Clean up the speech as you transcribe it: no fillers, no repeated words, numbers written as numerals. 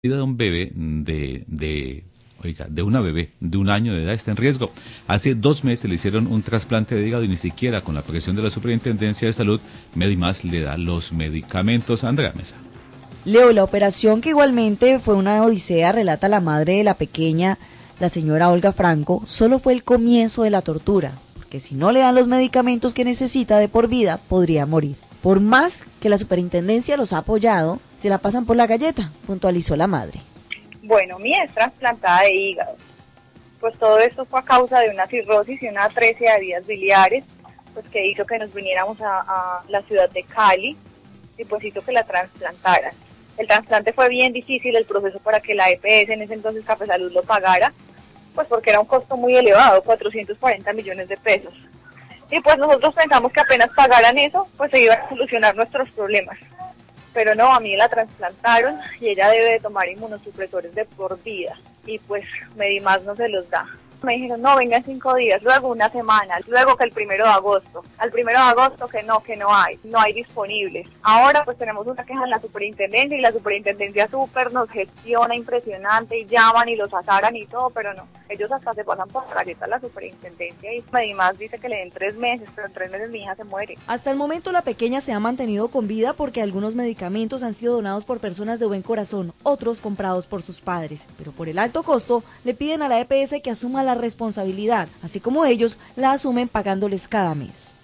vida de un bebé de una bebé de 1 año de edad está en riesgo. Hace 2 meses le hicieron un trasplante de hígado y ni siquiera con la presión de la Superintendencia de Salud, Medimás le da los medicamentos. Andrea Mesa. Leo, la operación que igualmente fue una odisea, relata la madre de la pequeña, la señora Olga Franco, solo fue el comienzo de la tortura, porque si no le dan los medicamentos que necesita de por vida, podría morir. Por más que la superintendencia los ha apoyado, se la pasan por la galleta, puntualizó la madre. Bueno, mi es trasplantada de hígado. Pues todo esto fue a causa de una cirrosis y una atresia de vías biliares, pues que hizo que nos viniéramos a la ciudad de Cali y pues hizo que la trasplantaran. El trasplante fue bien difícil, el proceso para que la EPS, en ese entonces Café Salud, lo pagara, pues porque era un costo muy elevado, 440 millones de pesos. Y pues nosotros pensamos que apenas pagaran eso, pues se iban a solucionar nuestros problemas. Pero no, a mí la trasplantaron y ella debe de tomar inmunosupresores de por vida. Y pues Medimás no se los da. Me dijeron, no, venga en 5 días, luego una semana, luego que el 1 de agosto. Al 1 de agosto que no hay disponibles. Ahora pues tenemos una queja en la superintendencia y la superintendencia súper nos gestiona impresionante y llaman y los asaran y todo, pero no. Ellos hasta se pasan por la galleta a la superintendencia y Medimás dice que le den 3 meses, pero en 3 meses mi hija se muere. Hasta el momento la pequeña se ha mantenido con vida porque algunos medicamentos han sido donados por personas de buen corazón, otros comprados por sus padres, pero por el alto costo le piden a la EPS que asuma la responsabilidad, así como ellos la asumen pagándoles cada mes.